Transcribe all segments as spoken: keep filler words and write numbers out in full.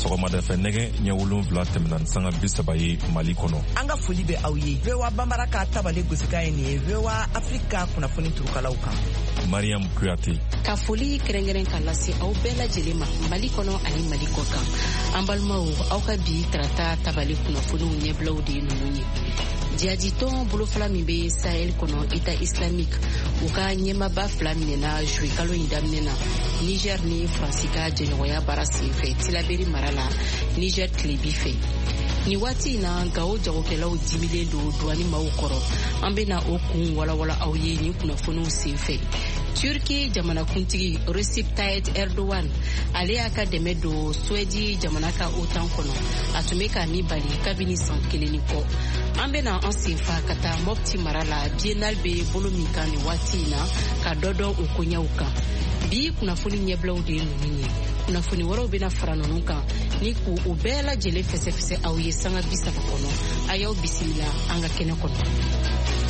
sɔgɔmada fɛ nɛgɛ ɲɛ wolonwula tɛmɛna sanga bi saba ye Mali kɔnɔ. An ka foli bɛ aw ye. V O A Bambara ka tabale gosika ye nin ye V O A Afrika kunnafoni turukalaw kan. Mariam Kuyate. Ka foli kɛrɛnkɛrɛn ka lase aw bɛɛ lajɛlen ma Mali kɔnɔ ani Mali kɔ kan. An balimaw aw ka bi tarata tabale kunnafoniw ɲɛbilaw de ye ninnu ye. Jihaditɔn bolofala min bɛ Sahel kɔnɔ État islamique u ka ɲɛmaaba fila minɛna juillet kalo in daminɛ na Niger ni Faransi ka jɛɲɔgɔnya baara senfɛ Tilaberi mara la Niger tilebi fɛ. Ni waati in na Gao jagokɛlaw dimilen don douane maaw kɔrɔ. An bɛna o kun walawala aw ye ni kunnafoniw senfɛ. Turki jamanakuntigi Recep Tayyip Erdogan ale y'a ka dɛmɛ don Suède jamana ka OTAN kɔnɔ. A tun bɛ ka min bali kabini san kelen ni kɔ. An bɛna an senfa ka taa Mopti mara la Biennale bɛ bolo min kan ni waati in na ka dɔ dɔn o koɲɛw kan. Bi kunnafoni ɲɛbilaw de ye ninnu ye. Kunnafoni wɛrɛw bɛna fara ninnu kan ni k'u u bɛɛ lajɛlen fɛsɛfɛsɛ aw ye sanga bi saba kɔnɔ. A y'aw bisimila an ka kɛnɛ kɔnɔ.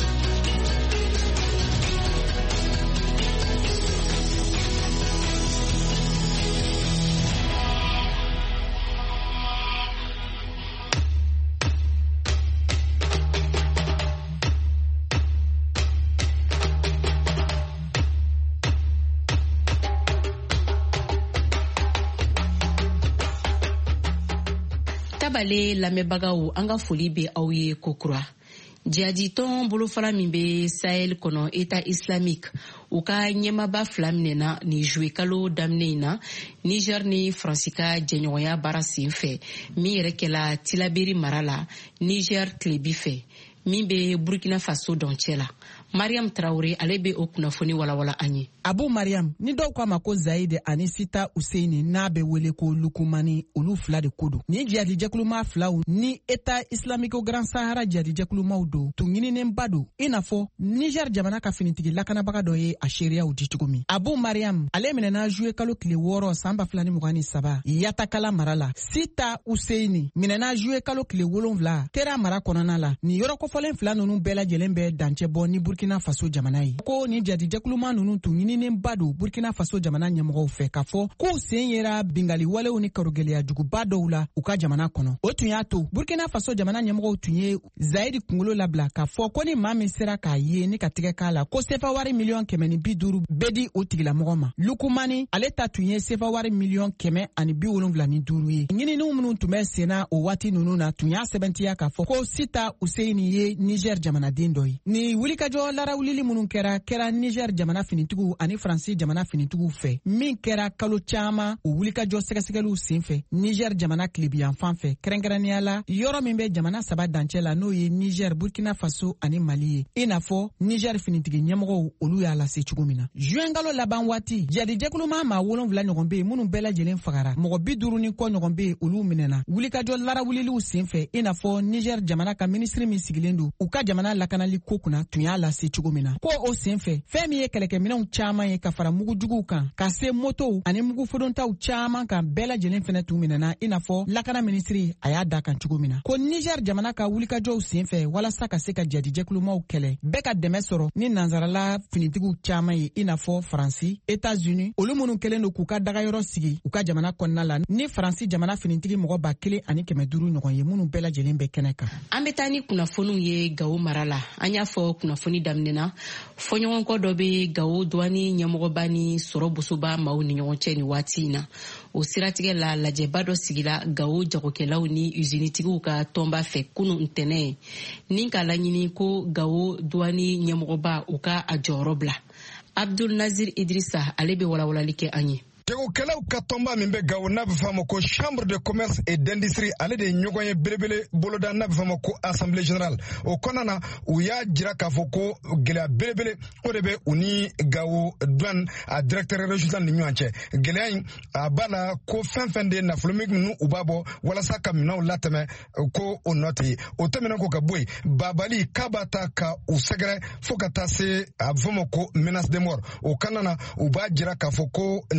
Tabale lamɛbagaw an ka foli bɛ aw ye kokura. Jihaditɔn bolofara min bɛ Sahel kɔnɔ État islamique u ka ɲɛmaaba fila minɛna ni juillet kalo daminɛ in na Niger ni Faransi ka jɛɲɔgɔnya baara senfɛ min yɛrɛ kɛla Tilaberi mara la Niger tilebi fɛ min bɛ Burkina Faso dɔncɛ la. Mariam Traoré ale bɛ o kunnafoni walawala an ye. Abu Mariam, ni dɔw k'a ma ko Zayide ani Sita Useini n'a bɛ wele ko Lukumani olu fila de ko don. Ni jihadijɛkuluma filaw ni État islamique Grand Sahara jihadijɛkulumaw don tun ɲininenba don i n'a fɔ Niger jamana ka finitigi lakanabaga dɔ ye a seereyaw di cogo min. Abu Mariam ale minɛna juillet kalo tile wɔɔrɔ san ba fila ni mugan ni saba Yatakala mara la. Sita Useini minɛna juillet kalo tile wolonwula Tera mara kɔnɔna la. Ni yɔrɔ kɔfɔlen fila ninnu bɛɛ lajɛlen bɛ dancɛ bɔ ni Burkina Faso jamana ye. Ko ni jihadijɛkuluma ninnu tun ɲininenba don Burkina Faso jamana ɲɛmɔgɔw fɛ k'a fɔ k'u sen yera bingali walew ni karogɛlɛya juguba dɔw la u ka jamana kɔnɔ. O tun y'a to Burkina Faso jamana ɲɛmɔgɔw tun ye Zayidi kunkolo labila k'a fɔ ko ni maa min sera k'a ye ni ka tigɛ k'a la ko sefa wari miliyɔn kɛmɛ ni bi duuru bɛ di o tigilamɔgɔ ma. Lukumani ale ta tun ye sefa wari miliyɔn kɛmɛ ani bi wolonwula ni duuru ye. Ɲininiw minnu tun bɛ senna o waati ninnu na tun y'a sɛbɛntiya k'a fɔ ko Sita Useini ye Niger jamanaden dɔ ye. Ni wulikajɔ larawulili minnu kɛra kɛra Niger jamana finitigiw ani Faransi jamana finitigiw fɛ min kɛra kalo caman o wulikajɔ sɛgɛsɛgɛliw senfɛ Niger jamana kilebiyan fan fɛ kɛrɛnkɛrɛnnenya la yɔrɔ min bɛ jamana saba dancɛ la n'o ye Niger, Burkina Faso ani Mali ye. I n'a fɔ Niger finitigi ɲɛmɔgɔw olu y'a lase cogo min na. Juin kalo laban waati jihadijɛkuluma maa wolonwula ɲɔgɔn bɛ yen minnu bɛɛ lajɛlen fagara. Mɔgɔ bi duuru ni kɔ ɲɔgɔn bɛ yen olu minɛna. Wulikajɔ larawuliliw senfɛ i n'a fɔ Niger jamana ka minisiri min sigilen don u ka jamana lakanali ko kunna tun y'a lase cogo min na. Ko o senfɛ fɛn min ye kɛlɛkɛminɛw caman ye ka fara mugujuguw kan ka se motow ani mugu fodontaw caman kan bɛɛ lajɛlen fɛnɛ tun minɛna i n'a fɔ lakana minisiri a y'a da kan cogo min na. Ko Niger jamana ka wulikajɔw senfɛ walasa ka se ka jihadijɛkulumaw kɛlɛ bɛɛ ka dɛmɛ sɔrɔ ni nanzarala finitigiw caman ye i n'a fɔ Faransi, États-Unis olu minnu kɛlen don k'u ka dagayɔrɔ sigi u ka jamana kɔnɔna la ni Faransi jamana finitigi mɔgɔ ba kelen ani kɛmɛ duuru ɲɔgɔn ye minnu bɛɛ lajɛlen bɛ kɛnɛ kan. An bɛ taa ni kunnafoniw ye Gao mara la. An y'a fɔ kunnafoni daminɛna fɔɲɔgɔnkɔ dɔ bɛ Gao douane ɲɛmɔgɔba ni sɔrɔ bosoba maaw ni ɲɔgɔn cɛ ni waati in na. O siratigɛ la lajɛba dɔ sigila Gao jagokɛlaw ni usinitigiw ka tɔnba fɛ kunun ntɛnɛ ni k'a laɲini ko Gao douane ɲɛmɔgɔba u ka a jɔyɔrɔ bila. Abdul Nazir Idrissa ale bɛ walawalali kɛ an ye. Jagokɛlaw ka tɔnba min bɛ Gao n'a bɛ f'a ma ko chambre de commerce et d'industrie ale de ye ɲɔgɔn ye belebele boloda n'a bɛ f'a ma ko assemblée générale. O kɔnɔna na u y'a jira k'a fɔ ko gɛlɛya belebele o de bɛ u ni Gao douane a directeur régional ni ɲɔgɔn cɛ. Gɛlɛya in a b'a la ko fɛn fɛn de nafolo min ninnu u b'a bɔ walasa ka minɛnw latɛmɛ ko o nɔ tɛ ye. O tɛmɛnen ko ka bɔ yen babali k'a b'a ta ka u sɛgɛrɛ fo ka taa se a bɛ f'a ma ko menace de mort. O kɔnɔna na u b'a jira k'a fɔ ko nin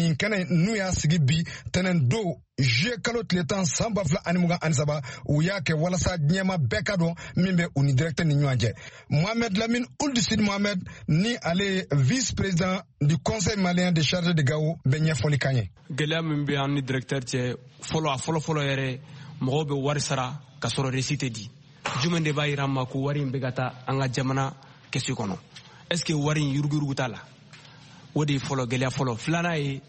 nin kɛnɛ n'u y'a sigi bi tɛnɛn don juillet kalo tile tan san ba fila ani mugan ani saba u y'a kɛ walasa diɲɛma bɛɛ ka dɔn min bɛ u ni directeur ni ɲɔgɔn cɛ. Mohamed Lamine Ould Sidi Mohamed ni ale vice président du conseil malien de charge de Gao bɛ ɲɛfɔli kan ye. Gɛlɛya min bɛ an ni directeur cɛ fɔlɔ a fɔlɔ fɔlɔ yɛrɛ mɔgɔw bɛ wari sara ka sɔrɔ reçu tɛ di. Jumɛn de b'a yira an ma ko wari in bɛ ka taa an ka jamana kɛsu kɔnɔ? Est-ce que wari in yuruguyurugu t'a la? O de ye fɔlɔ gɛlɛya fɔlɔ. Filanan ye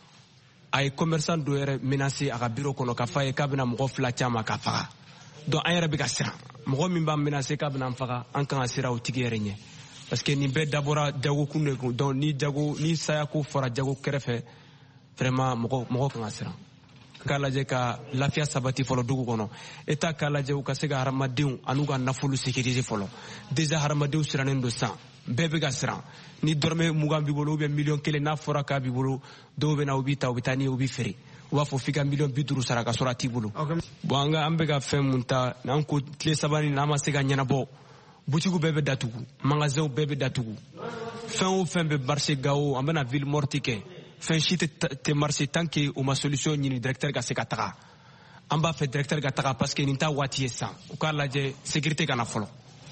a ye commerçant dɔ yɛrɛ menacé a ka bureau kɔnɔ k'a fɔ a ye k'a bɛna mɔgɔ fila caman ka faga. Donc an yɛrɛ bɛ ka siran mɔgɔ min b'a menacé k'a bɛna an faga an kan ka siran o tigi yɛrɛ ɲɛ parce que nin bɛɛ dabɔra jagokun de kun. Donc ni jago ni sayako fɔra jago kɛrɛfɛ vraiment mɔgɔ mɔgɔ kan ka siran. K'a lajɛ ka lafiya sabati fɔlɔ dugu kɔnɔ. État k'a lajɛ u ka se ka hadamadenw an'u ka nafolo sécuriser fɔlɔ. Déjà hadamadenw sirannen don san bɛɛ bɛ ka siran. Ni dɔrɔmɛ mugan b'i bolo ou bien miliyɔn kelen n'a fɔra k'a b'i bolo dɔw bɛ na u b'i ta u bɛ taa n'i ye u b'i feere. U b'a fɔ f'i ka miliyɔn bi duuru sara ka sɔrɔ a t'i bolo. Bon an ka an bɛ ka fɛn mun ta n'an ko tile saba nin n'an ma se ka ɲɛnabɔ butigiw bɛɛ bɛ datugu magasinw bɛɛ bɛ datugu fɛn o fɛn bɛ marché Gao an bɛna ville morte kɛ fɛn si tɛ marché tant que o ma solution ɲini directeur ka se ka taga an b'a fɛ directeur ka taga parce que nin t'a waati ye san u k'a lajɛ sécurité kana fɔlɔ.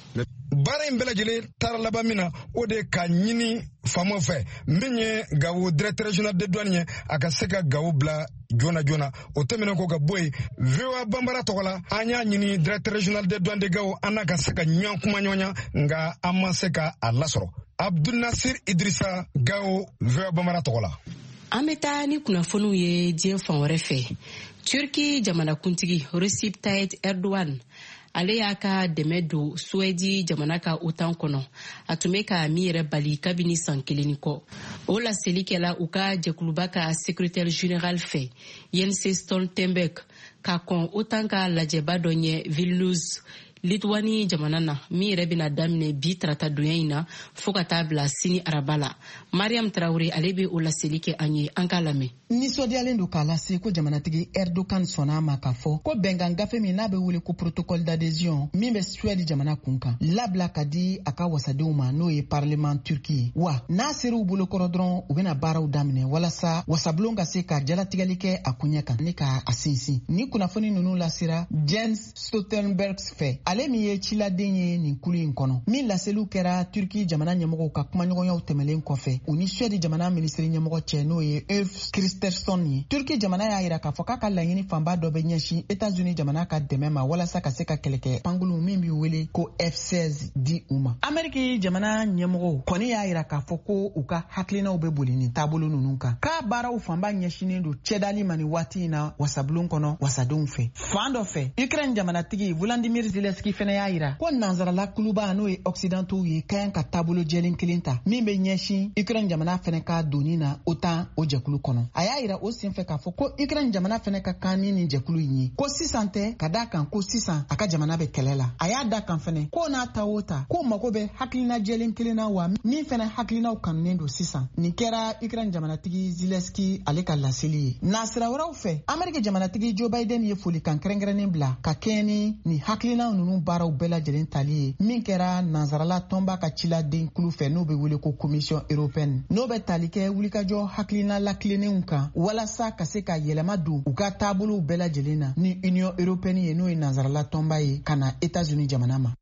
Baara in bɛɛ lajɛlen taara laban min na o de ka ɲini faamaw fɛ min ye Gao directeur régional de douane ye a ka se ka Gao bila joona joona o tɛmɛnen ko ka bɔ yen V O A Banbara tɔgɔ la an y'a ɲini directeur régional de douane de Gao an n'a ka se ka ɲɔgɔn kuma ɲɔgɔnya nka an ma se ka a lasɔrɔ. Abdul Nasir Idrissa, Gao, V O A Banbara tɔgɔ la. An bɛ taa ni kunnafoniw ye diɲɛ fan wɛrɛ fɛ. Turki jamanakuntigi Recep Tayyip Erdogan ale y'a ka dɛmɛ don Suwɛdi jamana ka OTAN kɔnɔ a tun bɛ ka min yɛrɛ bali kabini san kelen ni kɔ. O laseli kɛla u ka jɛkuluba ka secrétaire général fɛ Jens Stoltenberg ka kɔn OTAN ka lajɛba dɔ ɲɛ Vilnius Litwani jamana na min yɛrɛ bɛna daminɛ bi tarata donya in na fo ka taa bila sini araba la. Mariam Traoré ale bɛ o laseli kɛ an ye an k'a lamɛn. Nisɔndiyalen don k'a lase ko jamanatigi Erdogan sɔnna a ma k'a fɔ ko bɛnkan gafe min n'a bɛ wele ko protocole d'adhésion min bɛ Suède jamana kun kan labila ka di a ka wasadenw ma n'o ye parlement turki ye wa n'a sera u bolokɔrɔ dɔrɔn u bɛna baaraw daminɛ walasa wasabulon ka se ka jalatigɛli kɛ a kun ɲɛ kan ne ka a sinsin. Ni kunnafoni ninnu lasera Jens Stoltenberg fɛ ale min ye ciladen ye nin kulu in kɔnɔ min laseliw kɛra Turki jamana ɲɛmɔgɔw ka kumaɲɔgɔnyaw tɛmɛlen kɔfɛ u ni Suède jamana minisiri ɲɛmɔgɔ cɛ n'o ye Ulf Kristersson ye. Turki jamana y'a yira k'a fɔ k'a ka laɲini fanba dɔ bɛ ɲɛsin États-Unis jamana ka dɛmɛ ma walasa ka se ka kɛlɛkɛ pangulu min bɛ wele ko F seize di u ma. Amérique jamana ɲɛmɔgɔw kɔni y'a yira k'a fɔ ko u ka hakilinaw bɛ boli nin taabolo ninnu kan k'a baaraw fanba ɲɛsinen don cɛdali ma nin waati in na wasabulon kɔnɔ wasadenw fɛ. Fan dɔ fɛ Ukraine jamanatigi Volodymyr Zelensky fɛnɛ y'a yira ko nanzarala kuluba n'o ye occidentaux ye ka ɲi ka taabolo jɛlen kelen ta min bɛ ɲɛsin Ukraine jamana fɛnɛ ka doni na OTAN o jɛkulu kɔnɔ. A y'a yira o senfɛ k'a fɔ ko Ukraine jamana fɛnɛ ka kan ni nin jɛkulu in ye ko sisan tɛ ka d'a kan ko sisan a ka jamana bɛ kɛlɛ la. A y'a da kan fɛnɛ ko n'a ta o ta ko mago bɛ hakilina jɛlen kelen na wa min fɛnɛ hakilinaw kanunen don sisan. Nin kɛra Ukraine jamanatigi Zelensky ale ka laseli ye. Nasira wɛrɛw fɛ Amérique jamanatigi Joe Biden ye folikan kɛrɛnkɛrɛnnen bila ka kɛɲɛ ni nin hakilinaw ninnu baaraw bɛɛ lajɛlen tali ye min kɛra nanzarala tɔnba ka ciladen kulu fɛ n'o bɛ wele ko commission européenne n'o bɛ tali kɛ wulikajɔ hakilina latilennenw kan walasa ka se ka yɛlɛma don u ka taabolow bɛɛ lajɛlen na ni union européenne ye n'o ye nanzarala tɔnba ye ka na États-Unis jamana ma.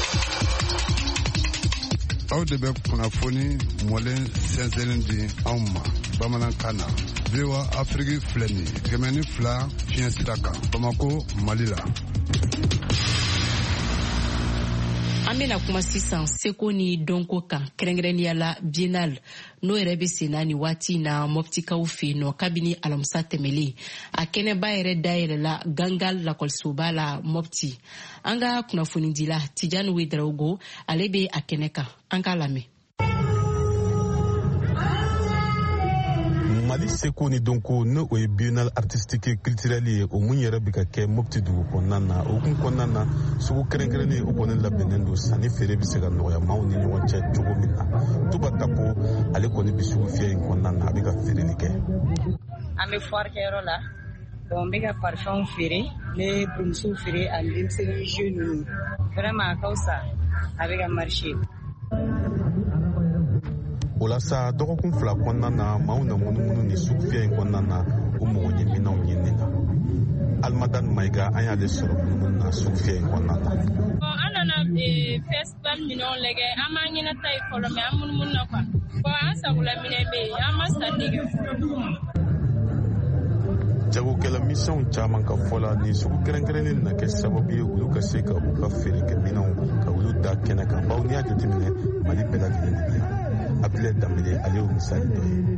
Aw de bɛ kunnafoni mɔlen sɛnsɛnlen di anw ma bamanankan na. V O A Afrique filɛ nin ye kɛmɛ ni fila fiɲɛ sira kan Bamako Mali la. An bɛna kuma sisan seko ni dɔnko kan kɛrɛnkɛrɛnnenya la biennale n'o yɛrɛ bɛ sen na ni waati na mɔptikaw fɛ yen nɔ kabini alamisa tɛmɛlen a kɛnɛba yɛrɛ dayɛlɛla Gangal lakɔlisoba la Mɔpti. An ka kunnafonidila Tijani Wederawogo ale bɛ a kɛnɛ kan an k'a lamɛn. Mali seko ni donko n'o ye biennale artistique culturelle ye o mun yɛrɛ bɛ ka kɛ Mopti dugu kɔnɔna na o kun kɔnɔna na sugu kɛrɛnkɛrɛnnen o kɔni labɛnnen don sanni feere bɛ se ka nɔgɔya maaw ni ɲɔgɔn cɛ cogo min na Tuba Tako ale kɔni bɛ sugu fiyɛ in kɔnɔna na a bɛ ka feereli kɛ. An bɛ foire kɛyɔrɔ la donc n bɛ ka parfum feere n bɛ burumusow feere ani denmisɛnnin jeux ninnu vraiment a ka fisa a bɛ ka marché. Ola sa dɔgɔkun fila kɔnɔna na maaw na munumunu ni sugu fiyɛ in kɔnɔna na o mɔgɔ ɲɛminaw ɲini la. Almadan Maiga an y'ale sɔrɔ munumunu na sugu fiyɛ in kɔnɔna na. An nana festival minɛnw lajɛ an m'an ɲɛna ta ye fɔlɔ mɛ an munumunu na kuwa. Bon an sagula minɛ bɛ yen an ma sanni kɛ fɔlɔ. Jagokɛla misɛnw caman ka fɔ la ni sugu kɛrɛnkɛrɛnnen na kɛ sababu ye olu ka se ka u ka feerekɛminɛnw ka olu da kɛnɛ kan bawo n'i y'a jateminɛ Mali bɛɛ lajɛlen de bɛ Abdulaye Dambele ale y'o misali dɔ ye.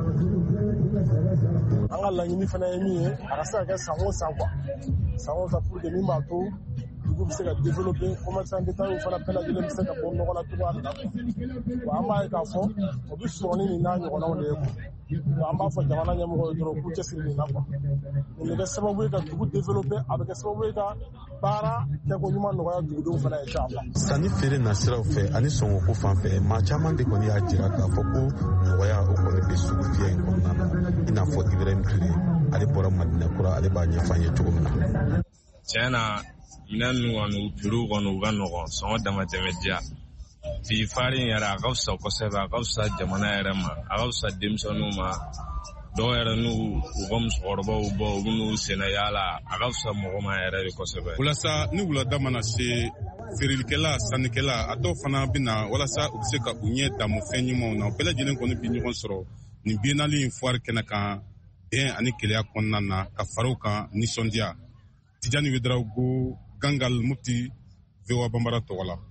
An ka laɲini fana ye min ye a ka se ka kɛ san o san kuwa san o san pour que min b'a to dugu bɛ se ka développer commerçant d'État fana bɛɛ lajɛlen bɛ se ka bɔ nɔgɔ la cogoya min na wa an b'a ye k'a fɔ o bɛ sɔrɔ ni nin n'a ɲɔgɔnnaw de ye kuwa an b'a fɔ jamana ɲɛmɔgɔw ye dɔrɔn k'u cɛsiri nin na kuwa nin bɛ kɛ sababu ye ka dugu développer a bɛ kɛ sababu ye ka baara kɛko ɲuman nɔgɔya dugudenw fana ye ca. Sanni feere na siraw fɛ ani sɔngɔko fan fɛ maa caman de kɔni y'a jira k'a fɔ ko nɔgɔya o kɔni bɛ sugu fiyɛ in kɔnɔna na i n'a fɔ Ibrahim Ture ale bɔra Madina Kura ale b'a ɲɛfɔ an ye cogo min na. Tiɲɛ na minɛn ninnu kɔni u piriw kɔni u ka nɔgɔn sɔngɔ damatɛmɛ diya bi farin yɛrɛ a ka fisa kosɛbɛ a ka fisa jamana yɛrɛ ma a ka fisa denmisɛnninw ma dɔw yɛrɛ n'u u ka musokɔrɔbaw bɔ u b'u senna yaala a ka fisa mɔgɔ ma yɛrɛ de kosɛbɛ. Walasa ni wulada mana se feerelikɛla sannikɛla a dɔw fana bɛ na walasa u bɛ se ka u ɲɛ damu fɛn ɲumanw na u bɛɛ lajɛlen kɔni bɛ ɲɔgɔn sɔrɔ nin biennale in foire kɛnɛ kan bɛn ani keleya kɔnɔna na ka faraw kan nisɔndiya. Tijani Wedraugo Gangal Mufti V O A Bambara tɔgɔ la.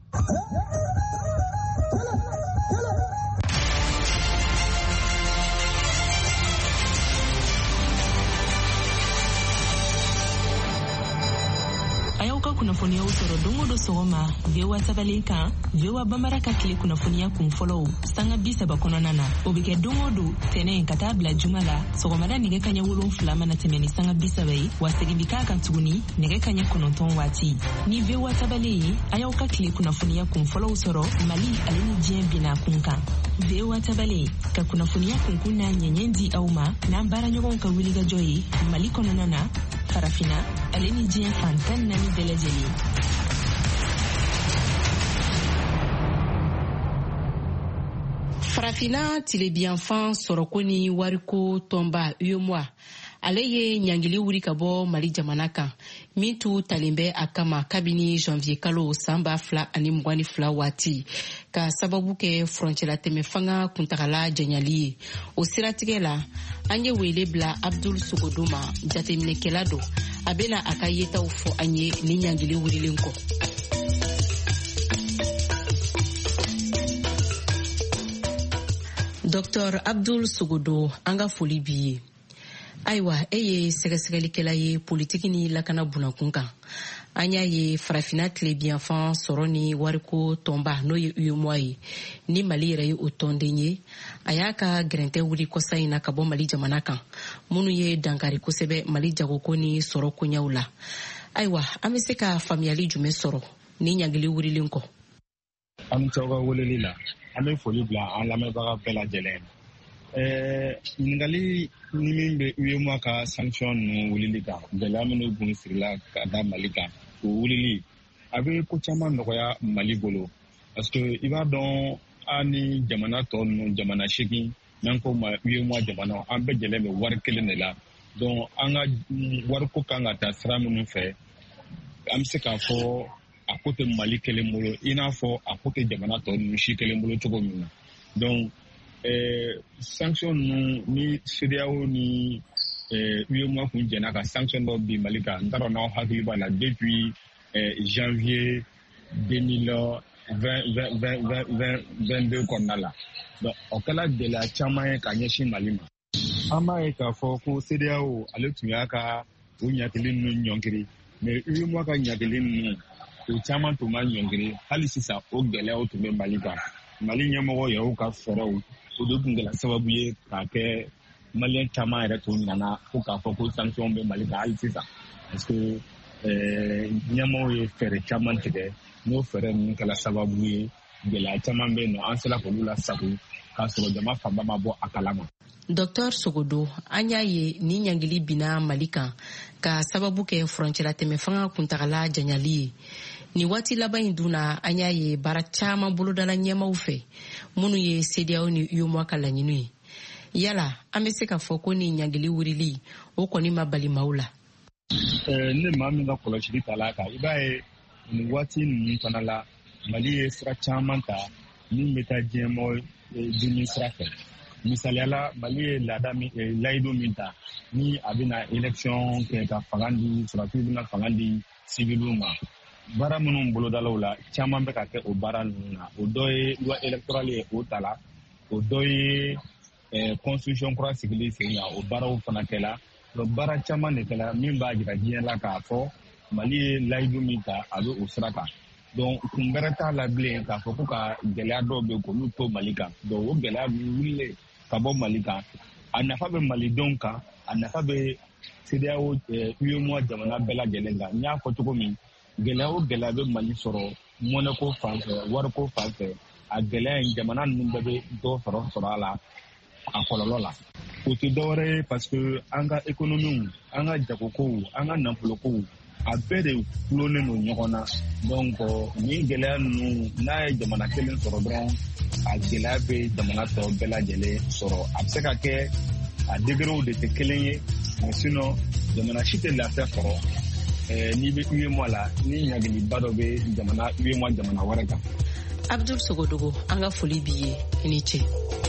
Kunnafoniya sɔrɔ don o don sɔgɔma V O A tabalen kan V O A Bambara ka tile kunnafoniya kun fɔlɔw sanga bi saba kɔnɔna na o bɛ kɛ don o don tɛnɛ ka taa bila juma la sɔgɔmada nɛgɛ kaɲɛ wolonfila mana tɛmɛ ni sanga bi saba ye wa segin bi k'a kan tuguni nɛgɛ kaɲɛ kɔnɔntɔn waati ni V O A tabalen ye a y'aw ka tile kunnafoniya kun fɔlɔw sɔrɔ Mali ale ni diɲɛ binna kun kan V O A tabalen ka kunnafoniya kunkun n'a ɲɛɲɛ di aw ma n'an baaraɲɔgɔnw ka wulikajɔ ye Mali kɔnɔna na farafina ale ni diɲɛ fan tan naani bɛɛ lajɛlen. Farafina tilebiyanfan sɔrɔko ni wariko tɔnba U E M O A ale ye ɲangili wuri ka bɔ Mali jamana kan min tu talen bɛ a kama kabini janvier kalo san ba fila ani mugan ni fila waati ka sababu kɛ frontière tɛmɛ fanga kuntagala janyali ye o siratigɛ la an ye wele bila Abdul Sogodo ma jateminɛkɛla do a bɛna a ka yetaw fɔ an ye ni ɲangili wurilen kɔ. Docteur Abdul Sogodo an ka foli b'i ye. Ayiwa e ye sɛgɛsɛgɛlikɛla ye politiki ni lakana bunakun kan an y'a ye farafina tilebiyanfan sɔrɔ ni wariko tɔnba n'o ye U E M O A ye ni Mali yɛrɛ ye o tɔnden ye a y'a ka gɛrɛntɛ wuli kɔsa in na ka bɔ Mali jamana kan minnu ye dankari kosɛbɛ Mali jagoko ni sɔrɔ koɲɛw la. Ayiwa an bɛ se ka faamuyali jumɛn sɔrɔ ni ɲangili wurilen kɔ. An cɛw ka weleli la an bɛ foli bila an lamɛnbaga bɛɛ lajɛlen. Ɲininkali ni min bɛ U E M O A ka sanction ninnu wulili kan gɛlɛya minnu kun sirila ka da Mali kan o wulili a bɛ ko caman nɔgɔya Mali bolo parce que i b'a dɔn an ni jamana tɔ ninnu jamana seegin n'an ko ma U E M O A jamana an bɛɛ jɛlen bɛ wari kelen de la donc an ka wariko kan ka taa sira minnu fɛ an bɛ se k'a fɔ a ko tɛ Mali kelen bolo i n'a fɔ a ko tɛ jamana tɔ ninnu si kelen bolo cogo min na donc Eh, sanction ninnu ni C D A O ni eh, U E M O A kun jɛnna ka sanction dɔ bi Mali kan n t'a dɔn n'aw hakili b'a la depuis eh, janvier deux mille vingt-deux kɔnɔna la donc o kɛla gɛlɛya caman ye ka ɲɛsin Mali ma an b'a ye k'a fɔ ko C D A O ale tun y'a ka o ɲagili ninnu ɲɔngiri mais U E M O A ka ɲagili ninnu o caman tun ma ɲɔngiri hali sisan o gɛlɛyaw tun bɛ Mali kan Mali ɲɛmɔgɔ y'u ka fɛɛrɛw o de tun kɛra sababu ye k'a kɛ Maliyɛn caman yɛrɛ tun ɲinana ko k'a fɔ ko sanction bɛ Mali kan hali sisan parce que ɲɛmɔgɔw ye fɛɛrɛ caman tigɛ n'o fɛɛrɛ ninnu kɛra sababu ye gɛlɛya caman bɛ yen nɔ an sera k'olu lasago k'a sɔrɔ jama fanba ma bɔ a kalama. Docteur Sogodo an y'a ye ni ɲangili binna Mali kan ka sababu kɛ frontière tɛmɛ fanga kuntagala janyali ye ni waati laban in duna an y'a ye baara caman bolodala ɲɛmaw fɛ minnu ye C D A O ni U E M O A ka laɲini ye. Yala an bɛ se ka fɔ ko ni ɲangili wurili o kɔni ma bali maaw la. Ne maa min ka kɔlɔsili ta la kan i b'a ye nin waati ninnu fana la Mali ye sira caman ta min bɛ taa diɲɛmɔgɔ dimi sira fɛ. Misaliyala Mali ye laada min layidu min ta ni a bɛna élection kɛ ka fanga di surasiw bɛna fanga di civiliw ma. Baara minnu bolodalaw la caman bɛ ka kɛ o baara ninnu na. O dɔ ye loi électorale ye o ta la. O dɔ ye constitution kura sigili sen kan o baaraw fana kɛla. Donc baara caman de kɛla min b'a jira diɲɛ la k'a fɔ Mali ye layidu min ta a bɛ o sira kan. Donc kun bɛrɛ t'a la bilen k'a fɔ ko ka gɛlɛya dɔw bɛ k'olu to Mali kan. Donc o gɛlɛya wulilen ka bɔ Mali kan a nafa bɛ malidenw kan a nafa bɛ C D A O U E M O A jamana bɛɛ lajɛlen kan. N y'a fɔ cogo min gɛlɛya o gɛlɛya bɛ Mali sɔrɔ mɔnɛko fan fɛ wariko fan fɛ a gɛlɛya in jamana ninnu bɛɛ bɛ dɔ sɔrɔ sɔrɔ a la a kɔlɔlɔ la. O tɛ dɔwɛrɛ ye parce que an ka économiw an ka jagokow an ka nafolokow a bɛɛ de kulonnen don ɲɔgɔn na. Donc nin gɛlɛya ninnu n'a ye jamana kelen sɔrɔ dɔrɔn a gɛlɛya bɛ jamana tɔ bɛɛ lajɛlen sɔrɔ. A bɛ se ka kɛ a degrés de tɛ kelen ye mais sinon jamana si tɛ lafiya sɔrɔ n'i bɛ U E M O A la ni ɲagiliba dɔ bɛ jamana U E M O A jamana wɛrɛ kan. Abdul Sogodogo an ka foli b'i ye i ni ce.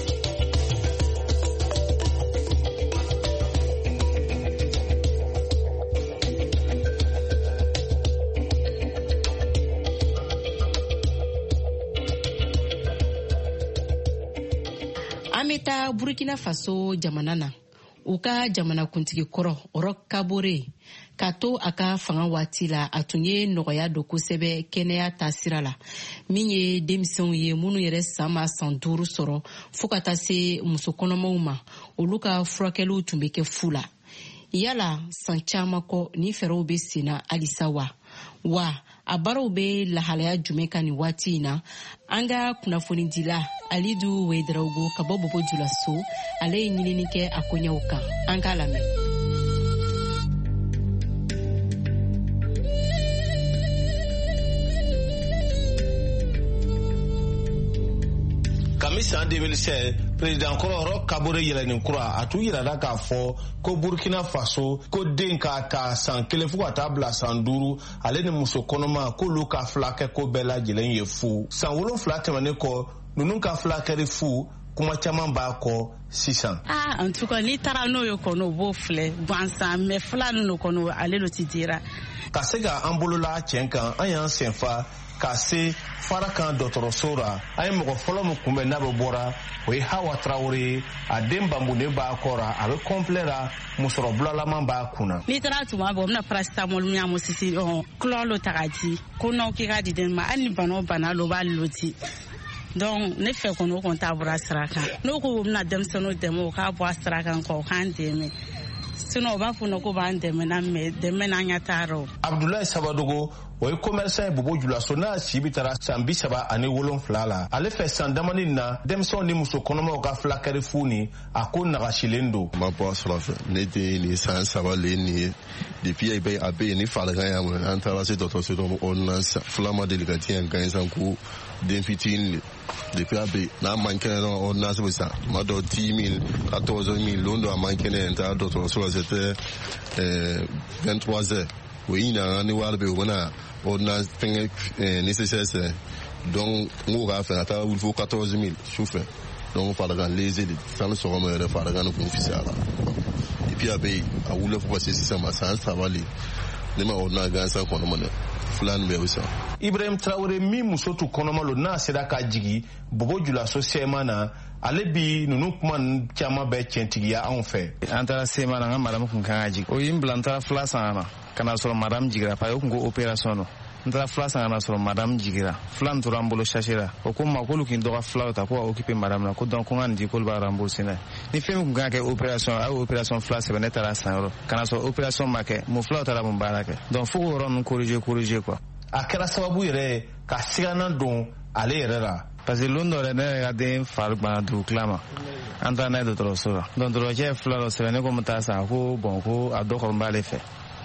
An bɛ taa Burkina Faso jamana na u ka jamana kuntigi kɔrɔ Roch Kabore ka to a ka fanga waati la a tun ye nɔgɔya don kosɛbɛ kɛnɛya taasira la min ye denmisɛnw ye minnu yɛrɛ san ma san duuru sɔrɔ fo ka taa se musokɔnɔmaw ma olu ka furakɛliw tun bɛ kɛ fu la. Yala san caman kɔ ni fɛɛrɛw bɛ sen na halisa wa wa a baaraw bɛ lahalaya jumɛn kan nin waati in na. An ka kunnafonidila Alidu Wedraogo ka bɔ Bobo Julaso ale ye ɲinini kɛ a koɲɛw kan. An k'a lamɛn. Kami san deux mille seize président kɔrɔ Roch Kabore yɛlɛnin kura a tun yirala k'a fɔ ko Burkina Faso ko den k'a ta san kelen fo ka taa bila san duuru ale ni muso kɔnɔma k'olu ka filakɛ ko bɛɛ lajɛlen ye fu. San wolonfila tɛmɛnen kɔ ninnu ka filakɛri fu kuma caman b'a kɔ sisan. Ah, en tout cas ni taara n'o ye kɔnɔ o b'o filɛ gansan mais fila ninnu kɔnɔ ale de ti dira. Ka se ka an bolola cɛn kan an y'an senfa ka se Farakan dɔgɔtɔrɔso la an ye mɔgɔ fɔlɔ min kunbɛn n'a bɛ bɔra o ye Hawa Traore a den bambunen b'a kɔra a bɛ complet la musɔrɔ bulalaman b'a kunna. N'i taara tuma bɔ o bɛna paracetamol min y'an sisi couleur lo ta ka di ko n'aw k'i ka di den ma hali ni bana o bana lo b'a loti. Donc ne fɛ kɔni o kɔni t'a bɔra sira kan n'o ko o bɛna denmisɛnninw dɛmɛ o k'a bɔ a sira kan kɔ o k'an dɛmɛ sinon o b'a fɔ ko b'an dɛmɛ na mais dɛmɛ n'an ɲɛ t'a rɔ. Abdoulaye Sabadogo o ye commerçant ye Bobo Julaso n'a si bi tara san bi saba ani wolonfila la ale fɛ san damani na denmisɛnw ni muso kɔnɔmaw ka filakɛri fu ni a ko nagasilen don. Ma bɔ a sɔrɔ fɛ ne den ni san saba le nin ye depuis a bɛ a bɛ yen ni farigan y'a minɛ an taara se dɔgɔtɔrɔso dɔ ma ordonnance fila ma deli ka di yan gansan ko den fitinin depuis a bɛ n'a man kɛnɛ dɔrɔn ordonnance bɛ san tuma dɔ dix mille quatorze mille don dɔ a man kɛnɛ n taara dɔgɔtɔrɔso la c'était vingt-trois heures o yi ɲinana ni wari bɛ o bɛna ordonnance fɛngɛ nécessaire sɛ donc n ko k'a fɛ a taara wuli fo quatorze mille su fɛ donc farigan léger de sani sɔgɔma yɛrɛ farigan kun fisayara et puis a bɛ yen a wulila fo ka se sisan ma san saba le ne ma ordonnance gansan kɔnɔma dɛ filanin bɛ o san. Ibrahim Traore min muso tun kɔnɔma lo n'a sera ka jigi Bobo Julaso sɛma na ale bi ninnu kuma caman bɛ tiɲɛtigiya anw fɛ. An taara sɛma na an ka madame kun kan ka jigin o ye n bila n taara fila san na ka na sɔrɔ madame jigira parce que o kun ko opération don n taara fila san ka na sɔrɔ madame jigira fila nin tora an bolo chargé la o ko n ma k'olu k'i dɔgɔ filaw ta ko ka occuper madame la ko donc ko n ka nin di k'olu b'a rembourser n'a ye ni fɛn min kun kan ka kɛ opération a ye opération fila sɛbɛn ne taara san yɔrɔ ka na sɔrɔ opération ma kɛ mun filaw taara mun baara kɛ donc fo k'o yɔrɔ ninnu corriger corriger quoi. A kɛra sababu yɛrɛ ka siganan don ale yɛrɛ la. Parce que lon dɔ yɛrɛ ne yɛrɛ ka den fari banna dugu tila ma an taara n'a ye dɔgɔtɔrɔso la donc dɔgɔtɔrɔcɛ ye fila dɔ sɛbɛn ne ko n bɛ taa san ko bon ko a dɔ kɔni b'ale fɛ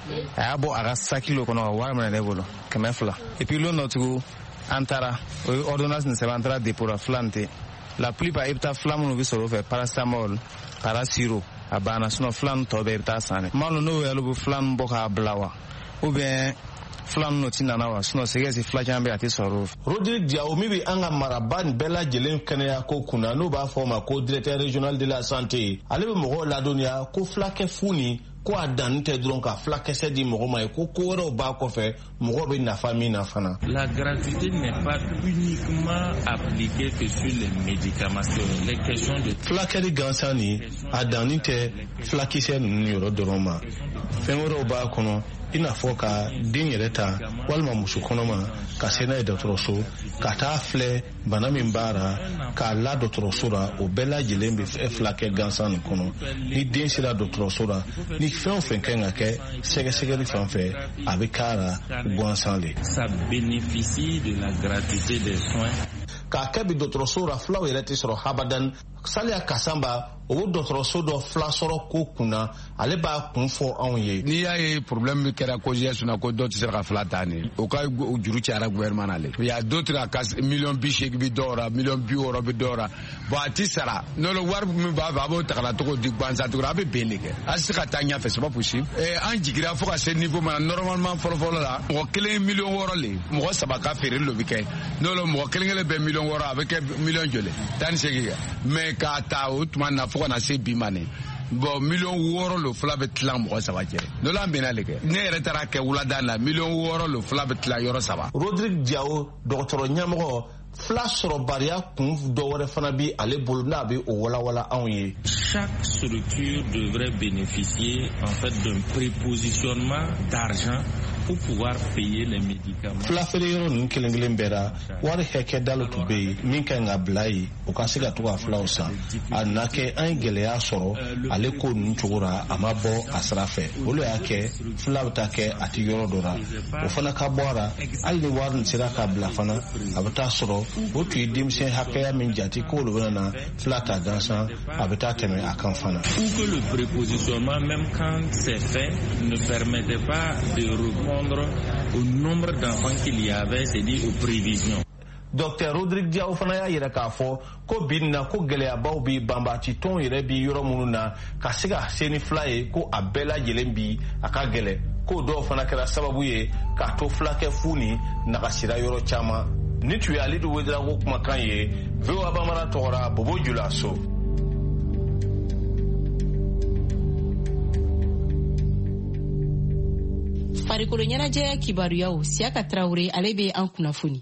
a y'a bɔ a ka sakilo kɔnɔ ka wari minɛ ne bolo kɛmɛ fila et puis lon dɔ tugu an taara o ye ordonnance nin sɛbɛn an taara dépôt la fila nin tɛ la plupart i bɛ taa fila minnu bɛ sɔrɔ o fɛ paracetamol parasiro a banna sinon fila nin tɔ bɛɛ i bɛ taa san dɛ n b'a dɔn n'o yɛrɛ bɛ fila nin bɔ k'a bila wa ou bien fila ninnu ti nana wa sinon c'est que c'est fila caman bɛ a tɛ sɔrɔ o fɛ. Rodrigue Diao min bɛ an ka maraba nin bɛɛ lajɛlen kɛnɛya ko kunna n'o b'a fɔ o ma ko directeur régional de la santé ale bɛ mɔgɔw ladɔnniya ko filakɛ fu nin ko a danni tɛ dɔrɔn ka filakɛsɛ di mɔgɔ ma ye ko ko wɛrɛw b'a kɔfɛ mɔgɔ bɛ nafa min na fana. La gratuité n'est pas uniquement appliquée que sur les médicaments, sur les questions de. Filakɛli gansan nin a danni tɛ filakisɛ ninnu yɔrɔ dɔrɔn ma fɛn wɛrɛw b'a kɔnɔ i n'a fɔ ka den yɛrɛ ta walima muso kɔnɔma ka se n'a ye dɔgɔtɔrɔso ka taa filɛ bana min b'a la k'a la dɔgɔtɔrɔso la o bɛɛ lajɛlen bɛ filakɛ gansan nin kɔnɔ ni den sera dɔgɔtɔrɔso la ni fɛn o fɛn kan ka kɛ sɛgɛsɛgɛli fan fɛ a bɛ k'a la gansan le. Ça bénéficie de la gratuité des soins. K'a kɛ bi dɔgɔtɔrɔso la filaw yɛrɛ tɛ sɔrɔ habadan Saliya Kasamba o dɔgɔtɔrɔso dɔ fila sɔrɔ ko kunna ale b'a kun fɔ anw ye. N'i y'a ye problème min kɛra ko gestion na ko dɔ tɛ se ka fila ta ni o ka juru cayara gouvernement na le. Il y a d'autres à cas million bi seegin bi dɔw la million bi wɔɔrɔ bi dɔw la bon a ti sara n'o wari min b'a fɛ a b'o ta ka na cogo di gansan cogo a bɛ bɛn de kɛ a tɛ se ka taa ɲɛfɛ c'est pas possible. An jigira fo ka se niveau min na normalement fɔlɔfɔlɔ la mɔgɔ kelen million wɔɔrɔ le mɔgɔ saba ka feereli lo bɛ kɛ n'o la mɔgɔ kelen kelen bɛ million wɔɔrɔ a bɛ kɛ million joli tan ni seegin kɛ mais k'a ta o tuma na fo ka na se bi ma ne bon million wɔɔrɔ lo fila bɛ tilan mɔgɔ saba cɛ n'o la an bɛnna le kɛ ne yɛrɛ taara kɛ wulada la million wɔɔrɔ lo fila bɛ tilan yɔrɔ saba. Rodrigue Diao dɔgɔtɔrɔ ɲɛmɔgɔ fila sɔrɔbaliya kun dɔ wɛrɛ fana bi ale bolo n'a bɛ o walawala anw ye. Chaque structure devrait bénéficier en fait d'un prépositionnement d'argent pour pouvoir payer les médicaments. Fila feere yɔrɔ ninnu kelen kelen bɛɛ la wari hakɛ dalo tun bɛ yen min kan ka bila yen o ka se ka to ka filaw san a na kɛ an ye gɛlɛya sɔrɔ ale ko ninnu cogo la a ma bɔ a sira fɛ o de y'a kɛ fila bɛ taa kɛ a tɛ yɔrɔ dɔ la o fana ka bɔ a la hali ni wari nin sera k'a bila fana a bɛ taa sɔrɔ o tun ye denmisɛn hakɛya min jate k'olu bɛ na fila ta gansan a bɛ taa tɛmɛ a kan fana. Ou que le prépositionnement même quand c'est fait ne permettait pas de répondre au nombre d'enfants qu'il y avait, c'est-à-dire aux prévisions. Docteur Rodrigue Diao fana y'a yɛrɛ k'a fɔ ko bi na ko gɛlɛyabaw bi banbati tɔn yɛrɛ bi yɔrɔ minnu na ka se ka se ni fila ye ko a bɛɛ lajɛlen bi a ka gɛlɛ ko dɔw fana kɛra sababu ye k'a to filakɛ fu ni nagasira yɔrɔ caman ni tun ye ale de wedera ko kumakan ye V O A Bambara tɔgɔra Bobo Julaso. Farikolo ɲɛnajɛ kibaruyaw Siaka Traore ale bɛ an kunnafoni.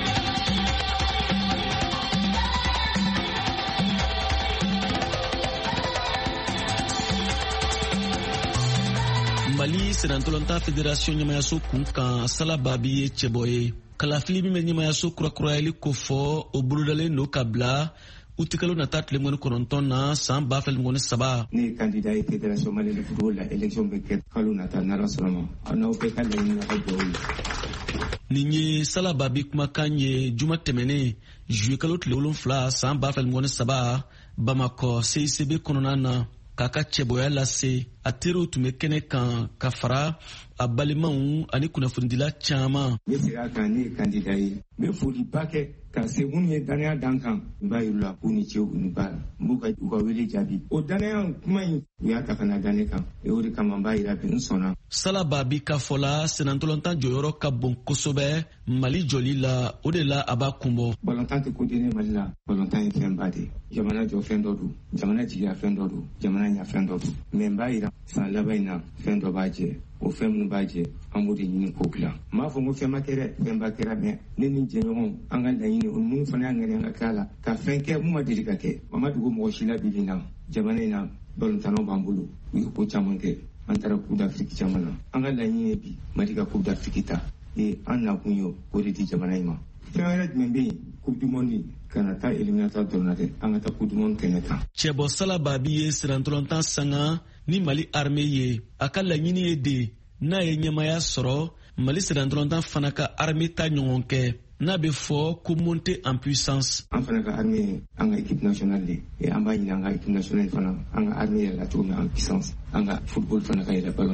Mali Senatolanta Fédération ɲɛmayaso kun kan Sala Babi ye cɛbɔ ye kalafili min bɛ ɲɛmayaso kurakurayali ko fɔ o bolodalen don ka bila u tikalo nata tile mɔni kɔnɔntɔn na san ba fila mɔni saba. Ne ye candidat ye Fédération Malienne de football la élection bɛ kɛ kalo nata n'Ala sɔnna ma a n'aw bɛɛ ka laɲini ka dugawu ye. Nin ye Sala Babi kumakan ye juma tɛmɛnen juillet kalo tile wolonfila san ba fila mɔni saba Bamakɔ C I C B kɔnɔna na k'a ka cɛbɔya lase a teriw tun bɛ kɛnɛ kan ka fara a balimaw ani kunnafonidila caman. Ne sera kan ne ye candidat ye n bɛ foliba kɛ ka se minnu ye danaya dan kan n b'a yir'u la k'u ni ce u ni baara n b'u ka u ka wele jaabi o danaya kuma in u y'a ta ka na da ne kan o de kama n b'a yira bi n sɔnna. Sala Babi ka fɔ la senatɔlɔntan jɔyɔrɔ ka bon kosɛbɛ Mali jɔli la o de la a b'a kunbɔ. Balontan tɛ ko den Mali la balontan ye fɛnba de jamana jɔ fɛn dɔ don jamana jigiya fɛn dɔ don jamana ɲa fɛn dɔ don mɛ n b'a yira san laban in na fɛn dɔ b'a jɛ o fɛn minnu b'a jɛ an b'o de ɲini k'o dilan n m'a fɔ n ko fɛn ma kɛ dɛ fɛn ba kɛra mɛ ne ni jɛɲɔgɔnw an ka laɲini o minnu fana y'a ŋɛrɛ an ka k'a la ka fɛn kɛ mun ma deli ka kɛ o ma dogo mɔgɔ si la bi bi na jamana in na balontannaw b'an bolo u ye ko caman kɛ an taara coupe d'Afrique caman na an ka laɲini ye bi Mali ka coupe d'Afrique ta ee an nakun ye o de di jamana in ma fɛn wɛrɛ jumɛn bɛ yen coupe du monde kana taa éliminatoire dɔrɔn na dɛ an ka taa coupe du monde kɛnɛ kan. Cɛbɔ Sala Babi ye senatɔlɔntan sanga ni Mali armée ye a ka laɲini ye de n'a ye ɲɛmaya sɔrɔ Mali senatɔlɔntan fana ka armée ta ɲɔgɔn kɛ n'a bɛ fɔ ko monter en puissance. An fana ka armée an ka équipe nationale de et an b'a ɲini an ka équipe nationale fana an ka armée yɛrɛ la cogo min en puissance an ka football fana ka yɛlɛ balontan ka yɛlɛ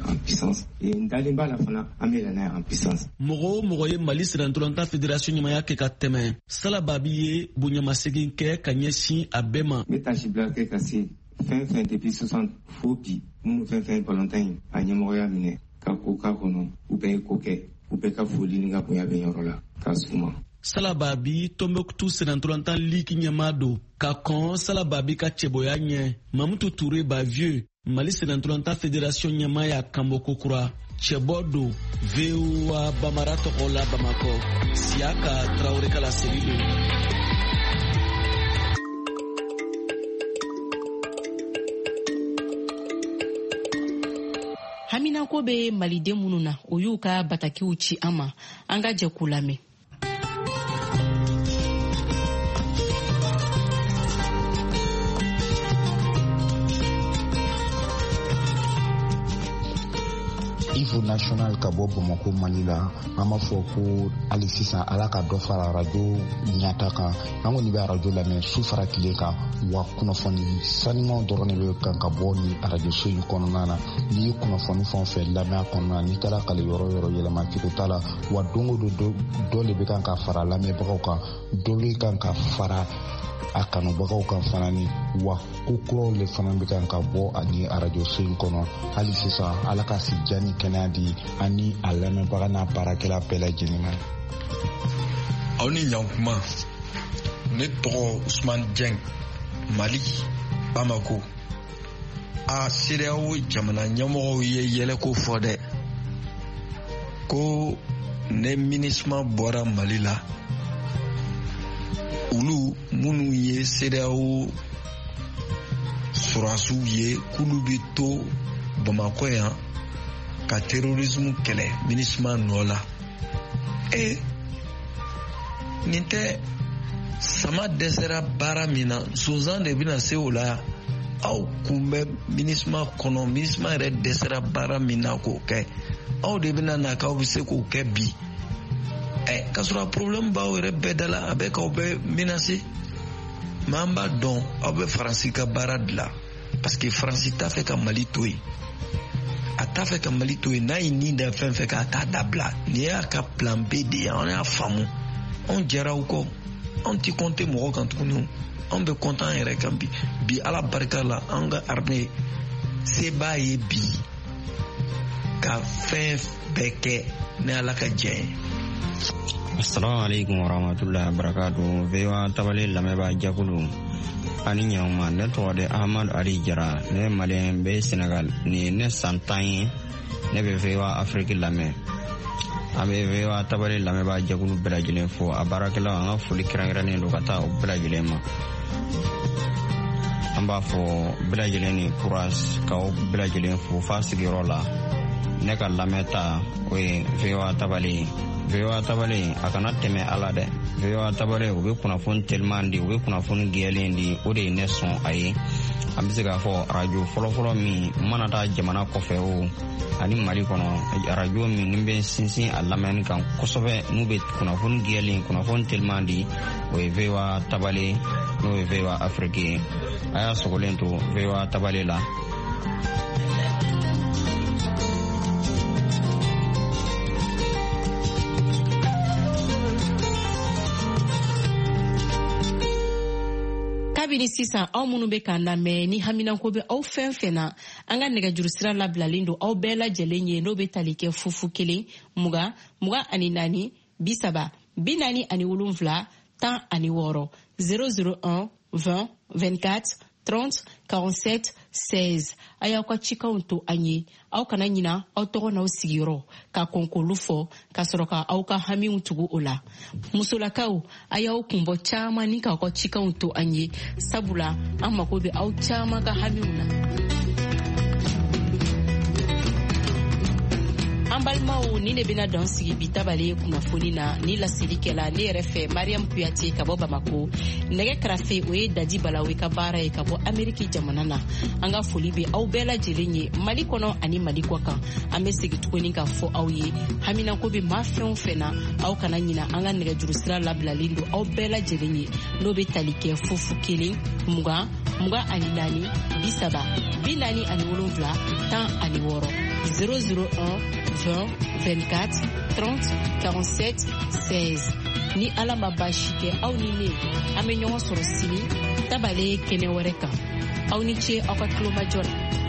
en puissance et ndalimba la fana amela na en puissance. Mogo mogo ye Mali Sirantolanta Fédération nyamaya ke kateme sala babiye bunyamasegin ke kanyesi abema. Meta jibla ke kasi fin fin depuis soixante fobi nous fin fin volontaire a nyamoya mine ka ko ka kono ube ko ke ube ka foli ni ga boya be yorola ka suma. Salababi Tombouctou Sirantolanta liki nyamado ka kon salababi ka cheboya nye Mamutu Touré ba vieux Mali Sirantolanta Fédération nyamaya Kamboko Kura Chebodo Vewa Bamarato Ola Bamako Siaka Traoré Kala Serido. Hamina ko be malide mununa oyuka bataki uchi ama anga je kulame. Niveau national ka bɔ Bamakɔ Mali la an b'a fɔ ko hali sisan ala ka dɔ fara arajo ɲata kan an kɔni bɛ arajo lamɛn su fara tile kan wa kunnafoni sanumanw dɔrɔn de bɛ kan ka bɔ ni arajoso in kɔnɔna na n'i ye kunnafoni fɛn o fɛn lamɛn a kɔnɔna na n'i taara kale yɔrɔ yɔrɔ yɛlɛma cogo t'a la wa don o don dɔ de bɛ kan ka fara lamɛnbagaw kan dɔ bɛ kan ka fara a kanubagaw kan fana ni wa ko kuraw le fana bɛ kan ka bɔ ani arajoso in kɔnɔ hali sisan ala ka si diya ni kɛnɛya di ani a lamɛnbaga n'a baarakɛla bɛɛ lajɛlen ma. aw ni ɲankuma ne tɔgɔ Usman Dieng Mali Bamako. a C D A O jamana ɲɛmɔgɔw ye yɛlɛko fɔ dɛ ko ne MINUSMA bɔra Mali la ulu minnu ye C D A O surasiw ye k'ulu bɛ to Bamakɔ yan ka terrorisme kɛlɛ MINUSMA nɔ la. e nin tɛ sama dɛsɛra baara min na sonsan de bɛna se o la aw kun bɛ MINUSMA kɔnɔ MINUSMA yɛrɛ dɛsɛra baara min na k'o kɛ aw de bɛna na k'aw bɛ se k'o kɛ bi. Eh, k'a sɔrɔ problème b'aw yɛrɛ bɛɛ da la a bɛ k'aw bɛɛ menacer mais an b'a dɔn aw bɛ Faransi ka baara dilan parce que Faransi t'a fɛ ka Mali to yen a t'a fɛ ka Mali to yen n'a ye nin da fɛn fɛn k'a t'a dabila nin y'a ka plan B de ye an y'a faamu anw jɛra aw kɔ anw tɛ compter mɔgɔ kan tuguni anw bɛ compter an yɛrɛ kan bi bi ala barika la an ka armée se b'a ye bi ka fɛn bɛɛ kɛ ni ala ka jɛn ye. Assalamu alaikum warahmatullahi wabarakatuh. Vewa tabale lamɛbaa jakulu ani ɲaŋuma ne tɔgɔ de Ahmad Ali Jara ne malien bɛ Senegal ni ne san tan ye ne bɛ Vewa Afrique lamɛn an bɛ Vewa tabale lamɛbaa jakulu bɛɛ lajɛlen fo a baarakɛlaw an ka foli kɛrɛnkɛrɛnnen don ka taa o bɛɛ lajɛlen ma an b'a fɔ bɛɛ lajɛlen ni courage ka o bɛɛ lajɛlen fo f'a sigiyɔrɔ la ne ka lamɛn ta o ye Vewa tabale Vewa tabale a kana tɛmɛ ala dɛ Vewa tabale u bɛ kunnafoni teliman di u bɛ kunnafoni gɛlɛn di o de ye ne sɔn a ye an bɛ se k'a fɔ arajo fɔlɔfɔlɔ min mana taa jamana kɔfɛ o ani Mali kɔnɔ arajo min ni bɛ sinsin a lamɛnni kan kosɛbɛ n'u bɛ kunnafoni gɛlɛn kunnafoni teliman di o ye Vewa tabale n'o ye Vewa Afrique ye a y'a sogolen to Vewa tabale la. Kabini sisan aw minnu bɛ k'an lamɛn ni haminako bɛ aw fɛn fɛn na an ka nɛgɛjuru sira labilalen don aw bɛɛ lajɛlen ye n'o bɛ tali kɛ fufu kelen mugan mugan ani naani bi saba bi naani ani wolonwula tan ani wɔɔrɔ zéro zéro un vingt vingt-quatre trente quarante-sept seize a y'aw ka cikaw to an ye aw kana ɲina aw tɔgɔ n'aw sigiyɔrɔ ka kɔn k'olu fɔ ka sɔrɔ ka aw ka hamiw tugu o la musolakaw a y'aw kunbɔ caman ni k'aw ka cikaw to an ye sabula an mago bɛ aw caman ka hamiw na. an balimaw ni ne bɛna dan sigi bi tabale kunnafoni na ni lasirikɛla ne yɛrɛ fɛ Mariam Kuyate ka bɔ Bamako nɛgɛ karafe o ye Dadi Balawe ka baara ye ka bɔ Ameriki jamana na an ka foli bɛ aw bɛɛ lajɛlen ye Mali kɔnɔ ani Mali kɔ kan an bɛ segin tuguni ka fɔ aw ye haminako bɛ maa fɛn o fɛn na aw kana ɲina an ka nɛgɛjuru sira labilalen don aw bɛɛ lajɛlen ye n'o bɛ tali kɛ fufu kelen mugan mugan ani naani bi saba bi naani ani wolonwula tan ani wɔɔrɔ zéro zéro un vingt vingt-quatre trente quarante-sept seize. Ni ala ma baasi kɛ aw ni ne an bɛ ɲɔgɔn sɔrɔ sini tabale kɛnɛ wɛrɛ kan. Aw ni ce aw ka tulomajɔ la.